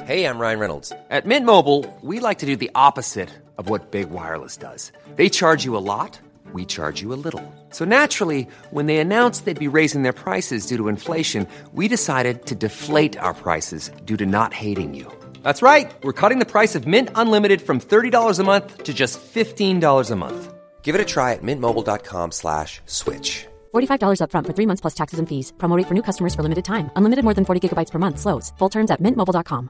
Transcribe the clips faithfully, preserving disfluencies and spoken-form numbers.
Hey, I'm Ryan Reynolds. At Mint Mobile, we like to do the opposite of what Big Wireless does. They charge you a lot, we charge you a little. So naturally, when they announced they'd be raising their prices due to inflation, we decided to deflate our prices due to not hating you. That's right. We're cutting the price of Mint Unlimited from thirty dollars a month to just fifteen dollars a month. Give it a try at mintmobile.com slash switch. forty-five dollars up front for three months plus taxes and fees. Promo rate for new customers for limited time. Unlimited more than forty gigabytes per month slows. Full terms at mint mobile dot com.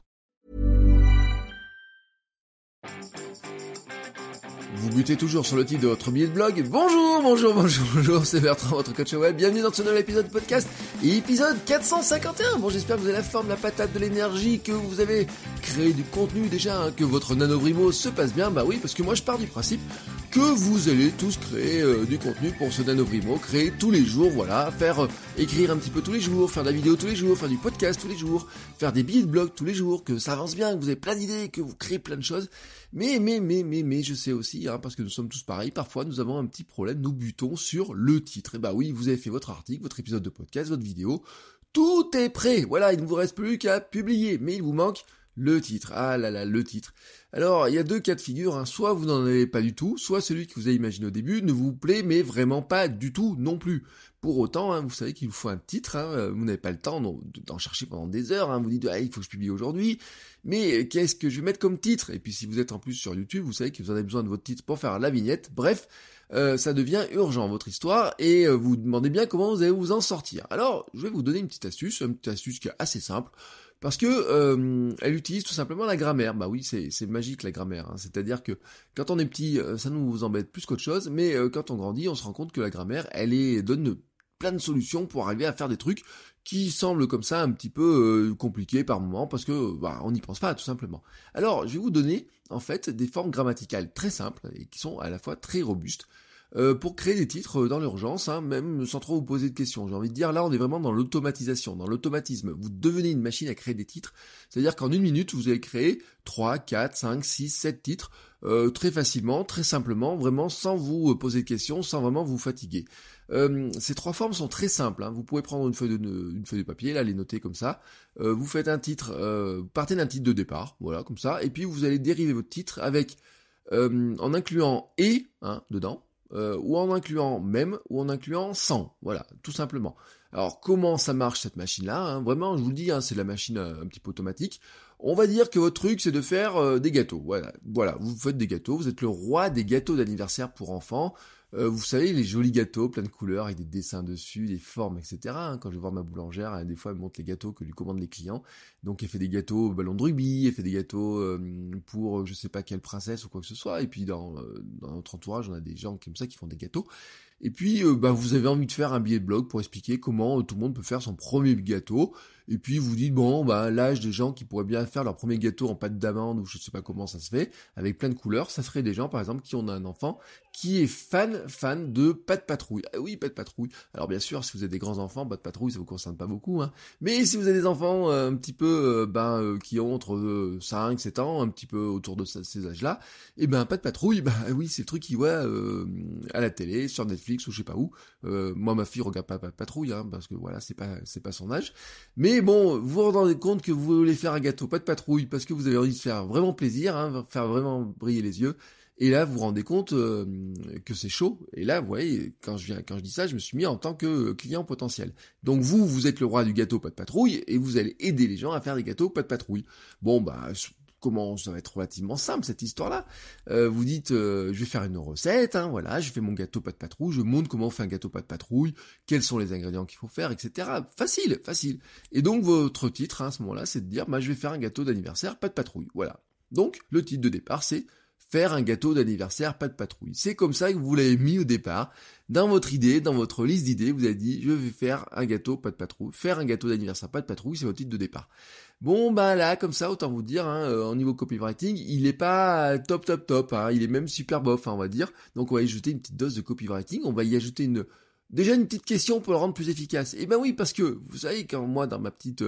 Vous butez toujours sur le titre de votre billet de blog. Bonjour, bonjour, bonjour, bonjour, c'est Bertrand, votre coach web. Bienvenue dans ce nouvel épisode de podcast, épisode quatre cent cinquante et un. Bon, j'espère que vous avez la forme, la patate, de l'énergie, que vous avez créé du contenu déjà, hein, que votre NaNoWriMo se passe bien. Bah oui, parce que moi je pars du principe que vous allez tous créer euh, du contenu pour ce NaNoWriMo, créer tous les jours, voilà, faire euh, écrire un petit peu tous les jours, faire de la vidéo tous les jours, faire du podcast tous les jours, faire des billets de blog tous les jours, que ça avance bien, que vous avez plein d'idées, que vous créez plein de choses. Mais, mais, mais, mais, mais, je sais aussi, hein, parce que nous sommes tous pareils, parfois nous avons un petit problème, nous butons sur le titre. Et bah oui, vous avez fait votre article, votre épisode de podcast, votre vidéo, tout est prêt, voilà, il ne vous reste plus qu'à publier, mais il vous manque le titre. Ah là là, le titre. Alors, il y a deux cas de figure, hein. Soit vous n'en avez pas du tout, soit celui que vous avez imaginé au début ne vous plaît, mais vraiment pas du tout non plus. Pour autant, hein, vous savez qu'il vous faut un titre, hein, vous n'avez pas le temps d'en chercher pendant des heures, hein, vous dites ah, il faut que je publie aujourd'hui, mais qu'est-ce que je vais mettre comme titre? Et puis si vous êtes en plus sur YouTube, vous savez que vous en avez besoin de votre titre pour faire la vignette, bref, euh, ça devient urgent votre histoire, et euh, vous vous demandez bien comment vous allez vous en sortir. Alors, je vais vous donner une petite astuce, une petite astuce qui est assez simple, parce que euh, elle utilise tout simplement la grammaire. Bah oui, c'est, c'est magique la grammaire, hein. C'est-à-dire que quand on est petit, ça nous embête plus qu'autre chose, mais euh, quand on grandit, on se rend compte que la grammaire, elle est donne plein de solutions pour arriver à faire des trucs qui semblent comme ça un petit peu euh, compliqués par moment, parce que bah, on n'y pense pas tout simplement. Alors, je vais vous donner en fait des formes grammaticales très simples et qui sont à la fois très robustes. Euh, pour créer des titres dans l'urgence, hein, même sans trop vous poser de questions. J'ai envie de dire, là, on est vraiment dans l'automatisation, dans l'automatisme. Vous devenez une machine à créer des titres, c'est-à-dire qu'en une minute, vous allez créer trois, quatre, cinq, six, sept titres, euh, très facilement, très simplement, vraiment sans vous poser de questions, sans vraiment vous fatiguer. Euh, ces trois formes sont très simples, hein. Vous pouvez prendre une feuille de, une feuille de papier, là, les noter comme ça. Euh, vous faites un titre, euh, partez d'un titre de départ, voilà, comme ça, et puis vous allez dériver votre titre avec, euh, en incluant « et hein, » dedans, Euh, ou en incluant même, ou en incluant sans, voilà, tout simplement. Alors, comment ça marche cette machine-là, hein? Vraiment, je vous le dis, hein, c'est la machine euh, un petit peu automatique. On va dire que votre truc, c'est de faire euh, des gâteaux, voilà, voilà, vous faites des gâteaux, vous êtes le roi des gâteaux d'anniversaire pour enfants. Euh, vous savez, les jolis gâteaux, plein de couleurs, avec des dessins dessus, des formes, et cetera. Hein. Quand je vais voir ma boulangère, hein, des fois, elle montre les gâteaux que lui commandent les clients. Donc, elle fait des gâteaux au ballon de rugby, elle fait des gâteaux euh, pour je sais pas quelle princesse ou quoi que ce soit. Et puis, dans, euh, dans notre entourage, on a des gens comme ça qui font des gâteaux. Et puis, euh, bah, vous avez envie de faire un billet de blog pour expliquer comment euh, tout le monde peut faire son premier gâteau. Et puis, vous dites, bon, bah, l'âge des gens qui pourraient bien faire leur premier gâteau en pâte d'amande, ou je sais pas comment ça se fait, avec plein de couleurs, ça serait des gens, par exemple, qui ont un enfant qui est fan, fan de Pat' Patrouille. Ah oui, Pat' Patrouille. Alors, bien sûr, si vous avez des grands enfants, Pat' Patrouille, ça vous concerne pas beaucoup, hein. Mais si vous avez des enfants, euh, un petit peu, euh, ben, euh, qui ont entre euh, cinq, sept ans, un petit peu autour de ces âges-là, et ben, Pat' Patrouille, bah oui, c'est le truc qu'ils voient, euh, à la télé, sur Netflix, ou je sais pas où. Euh, moi, ma fille regarde pas Pat' Patrouille, hein, parce que voilà, c'est pas, c'est pas son âge. Mais bon, vous vous rendez compte que vous voulez faire un gâteau Pat' Patrouille parce que vous avez envie de faire vraiment plaisir, hein, faire vraiment briller les yeux. Et là, vous vous rendez compte euh, que c'est chaud. Et là, vous voyez, quand je viens, quand je dis ça, je me suis mis en tant que client potentiel. Donc vous, vous êtes le roi du gâteau Pat' Patrouille et vous allez aider les gens à faire des gâteaux Pat' Patrouille. Bon, bah, comment ça va être relativement simple cette histoire-là. Euh, vous dites, euh, je vais faire une recette, hein, voilà, je fais mon gâteau Pat' Patrouille, je montre comment on fait un gâteau Pat' Patrouille, quels sont les ingrédients qu'il faut faire, et cetera. Facile, facile. Et donc votre titre hein, à ce moment-là, c'est de dire, bah, je vais faire un gâteau d'anniversaire Pat' Patrouille, voilà. Donc le titre de départ, c'est faire un gâteau d'anniversaire Pat' Patrouille. C'est comme ça que vous l'avez mis au départ. Dans votre idée, dans votre liste d'idées, vous avez dit, je vais faire un gâteau Pat' Patrouille. Faire un gâteau d'anniversaire Pat' Patrouille, c'est votre titre de départ. Bon, bah là, comme ça, autant vous dire, hein, euh, en niveau copywriting, il est pas top, top, top. Hein, il est même super bof, hein, on va dire. Donc on va y ajouter une petite dose de copywriting. On va y ajouter une... Déjà une petite question pour le rendre plus efficace. Eh ben oui, parce que, vous savez, quand moi, dans ma petite euh,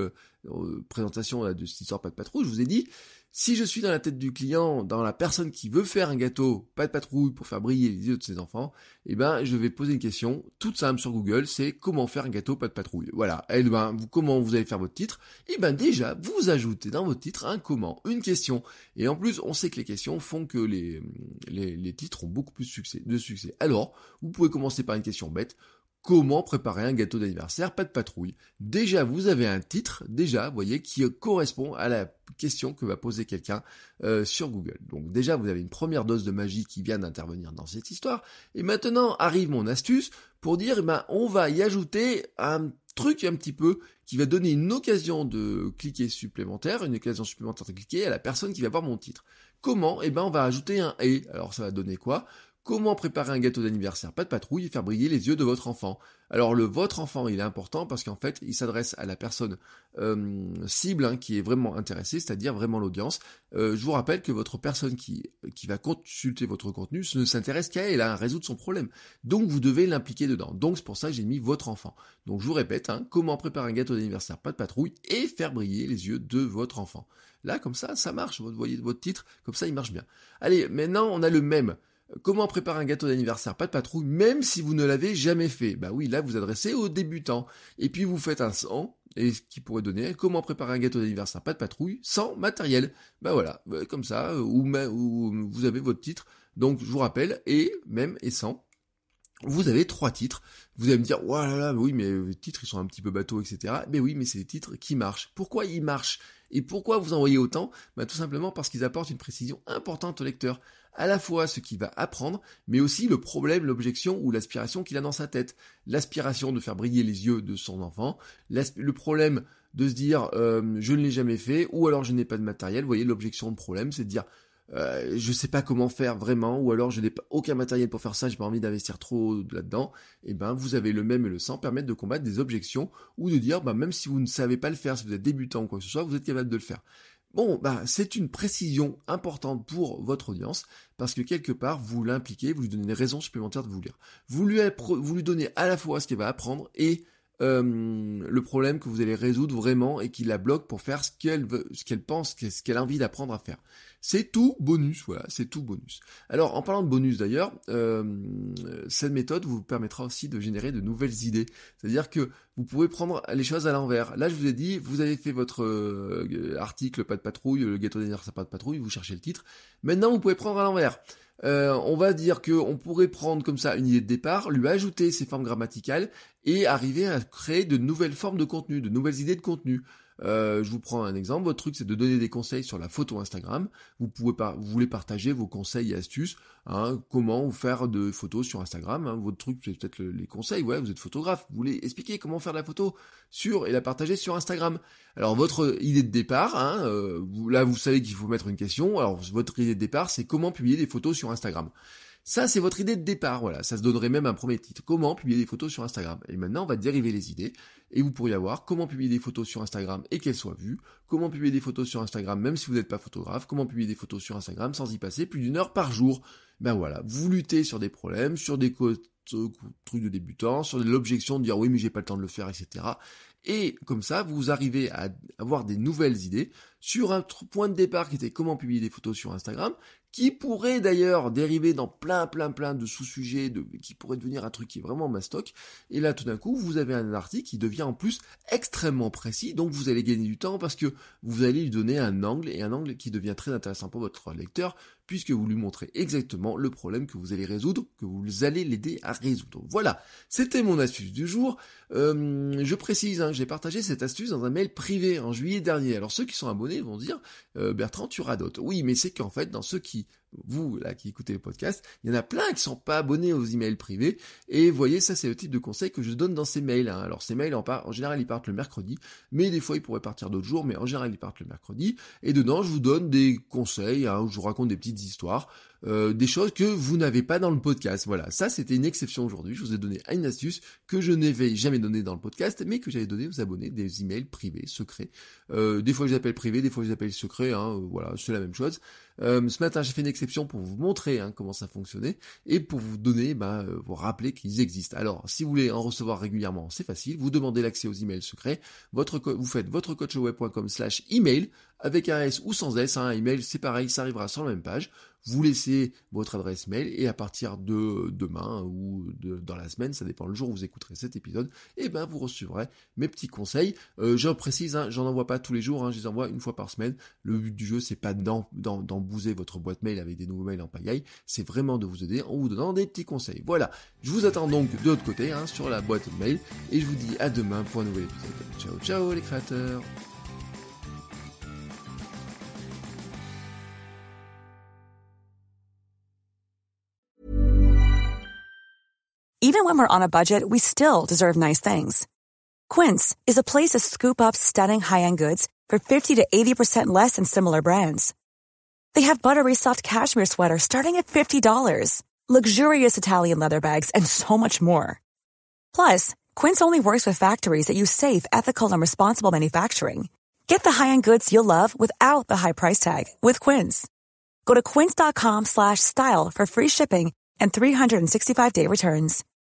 euh, présentation là, de cette histoire Pas de Patrouille, je vous ai dit, si je suis dans la tête du client, dans la personne qui veut faire un gâteau Pas de Patrouille pour faire briller les yeux de ses enfants, eh ben, je vais poser une question toute simple sur Google, c'est comment faire un gâteau Pas de Patrouille. Voilà. Et ben, vous, comment vous allez faire votre titre? Eh ben, déjà, vous ajoutez dans votre titre un comment, une question. Et en plus, on sait que les questions font que les, les, les titres ont beaucoup plus de succès, de succès. Alors, vous pouvez commencer par une question bête. Comment préparer un gâteau d'anniversaire Pas de Patrouille? Déjà, vous avez un titre, déjà, vous voyez, qui correspond à la question que va poser quelqu'un euh, sur Google. Donc déjà, vous avez une première dose de magie qui vient d'intervenir dans cette histoire. Et maintenant, arrive mon astuce pour dire, eh ben, on va y ajouter un truc un petit peu qui va donner une occasion de cliquer supplémentaire, une occasion supplémentaire de cliquer à la personne qui va voir mon titre. Comment? Eh ben, on va ajouter un « et ». Alors, ça va donner quoi? Comment préparer un gâteau d'anniversaire Pas de Patrouille et faire briller les yeux de votre enfant? Alors le votre enfant, il est important parce qu'en fait, il s'adresse à la personne euh, cible hein, qui est vraiment intéressée, c'est-à-dire vraiment l'audience. Euh, je vous rappelle que votre personne qui, qui va consulter votre contenu ne s'intéresse qu'à elle, à résoudre son problème. Donc vous devez l'impliquer dedans. Donc c'est pour ça que j'ai mis votre enfant. Donc je vous répète, hein, comment préparer un gâteau d'anniversaire Pas de Patrouille et faire briller les yeux de votre enfant. Là, comme ça, ça marche. Vous voyez votre titre, comme ça, il marche bien. Allez, maintenant, on a le même. Comment préparer un gâteau d'anniversaire Pas de Patrouille, même si vous ne l'avez jamais fait? Bah oui, là vous vous adressez aux débutants. Et puis vous faites un sans, et ce qui pourrait donner comment préparer un gâteau d'anniversaire Pas de Patrouille sans matériel. Bah voilà, comme ça, ou, ou vous avez votre titre. Donc je vous rappelle, et même et sans. Vous avez trois titres. Vous allez me dire, oh là là, oui, mais les titres, ils sont un petit peu bateaux, et cetera. Mais oui, mais c'est des titres qui marchent. Pourquoi ils marchent? Et pourquoi vous en voyez autant? Bah, tout simplement parce qu'ils apportent une précision importante au lecteur. À la fois ce qu'il va apprendre, mais aussi le problème, l'objection ou l'aspiration qu'il a dans sa tête. L'aspiration de faire briller les yeux de son enfant, le problème de se dire, euh, je ne l'ai jamais fait, ou alors je n'ai pas de matériel. Vous voyez, l'objection, le problème, c'est de dire, Euh, je sais pas comment faire vraiment, ou alors je n'ai pas aucun matériel pour faire ça, j'ai pas envie d'investir trop là-dedans. Et ben vous avez le même et le sans permettre de combattre des objections ou de dire bah même si vous ne savez pas le faire, si vous êtes débutant ou quoi que ce soit, vous êtes capable de le faire. Bon, bah c'est une précision importante pour votre audience parce que quelque part vous l'impliquez, vous lui donnez des raisons supplémentaires de vous lire. Vous lui, appre- vous lui donnez à la fois ce qu'elle va apprendre et Euh, le problème que vous allez résoudre vraiment et qui la bloque pour faire ce qu'elle veut, ce qu'elle pense, ce qu'elle a envie d'apprendre à faire. C'est tout bonus, voilà, c'est tout bonus. Alors, en parlant de bonus d'ailleurs, euh, cette méthode vous permettra aussi de générer de nouvelles idées. C'est-à-dire que vous pouvez prendre les choses à l'envers. Là, je vous ai dit, vous avez fait votre euh, article Pas de Patrouille, le gâteau d'anniversaire Pas de Patrouille, vous cherchez le titre. Maintenant, vous pouvez prendre à l'envers. Euh, on va dire que on pourrait prendre comme ça une idée de départ, lui ajouter ses formes grammaticales et arriver à créer de nouvelles formes de contenu, de nouvelles idées de contenu. Euh, je vous prends un exemple, votre truc c'est de donner des conseils sur la photo Instagram, vous pouvez pas, vous voulez partager vos conseils et astuces, hein, comment faire de photos sur Instagram, hein, votre truc c'est peut-être le, les conseils, ouais, vous êtes photographe, vous voulez expliquer comment faire de la photo sur et la partager sur Instagram. Alors votre idée de départ, hein, euh, vous, là vous savez qu'il faut mettre une question, alors votre idée de départ c'est comment publier des photos sur Instagram. Ça, c'est votre idée de départ, voilà. Ça se donnerait même un premier titre. Comment publier des photos sur Instagram? Et maintenant, on va dériver les idées. Et vous pourriez avoir comment publier des photos sur Instagram et qu'elles soient vues. Comment publier des photos sur Instagram même si vous n'êtes pas photographe. Comment publier des photos sur Instagram sans y passer plus d'une heure par jour. Ben voilà, vous luttez sur des problèmes, sur des co- trucs de débutants, sur l'objection de dire oui mais j'ai pas le temps de le faire, et cetera. Et comme ça, vous arrivez à avoir des nouvelles idées sur un point de départ qui était comment publier des photos sur Instagram, qui pourrait d'ailleurs dériver dans plein plein plein de sous-sujets, de, qui pourrait devenir un truc qui est vraiment mastoc. Et là, tout d'un coup, vous avez un article qui devient en plus extrêmement précis, donc vous allez gagner du temps parce que vous allez lui donner un angle, et un angle qui devient très intéressant pour votre lecteur, puisque vous lui montrez exactement le problème que vous allez résoudre, que vous allez l'aider à résoudre. Voilà, c'était mon astuce du jour. Euh, je précise, hein, j'ai partagé cette astuce dans un mail privé en juillet dernier. Alors ceux qui sont abonnés vont dire euh, Bertrand, tu radotes. Oui, mais c'est qu'en fait, dans ceux qui, vous là qui écoutez le podcast, il y en a plein qui sont pas abonnés aux emails privés. Et vous voyez, ça c'est le type de conseil que je donne dans ces mails. Hein. Alors ces mails, en, part, en général, ils partent le mercredi, mais des fois ils pourraient partir d'autres jours, mais en général ils partent le mercredi. Et dedans, je vous donne des conseils, hein, où je vous raconte des petites histoires. Euh, des choses que vous n'avez pas dans le podcast. Voilà, ça c'était une exception aujourd'hui. Je vous ai donné une astuce que je n'avais jamais donnée dans le podcast, mais que j'avais donné aux abonnés, des emails privés, secrets. Euh, des fois je les appelle privés, des fois je les appelle secrets, hein, euh, voilà, c'est la même chose. Euh, ce matin, j'ai fait une exception pour vous montrer hein, comment ça fonctionnait et pour vous donner, bah, euh, vous rappeler qu'ils existent. Alors, si vous voulez en recevoir régulièrement, c'est facile. Vous demandez l'accès aux emails secrets. Votre co- vous faites votrecoachweb.com slash email avec un S ou sans S. Hein, un email, c'est pareil, ça arrivera sur la même page. Vous laissez votre adresse mail et à partir de demain ou de, dans la semaine, ça dépend le jour où vous écouterez cet épisode, et ben vous recevrez mes petits conseils. Euh, je précise, hein, j'en envoie pas tous les jours, hein, je les envoie une fois par semaine. Le but du jeu, c'est pas d'en, d'en, d'embouser votre boîte mail avec des nouveaux mails en pagaille, c'est vraiment de vous aider en vous donnant des petits conseils. Voilà, je vous attends donc de l'autre côté hein, sur la boîte mail et je vous dis à demain pour un nouvel épisode. Ciao ciao les créateurs. Even when we're on a budget, we still deserve nice things. Quince is a place to scoop up stunning high-end goods for fifty to eighty percent less than similar brands. They have buttery soft cashmere sweaters starting at fifty dollars, luxurious Italian leather bags, and so much more. Plus, Quince only works with factories that use safe, ethical, and responsible manufacturing. Get the high-end goods you'll love without the high price tag with Quince. Go to quince.com slash style for free shipping and three sixty-five day returns.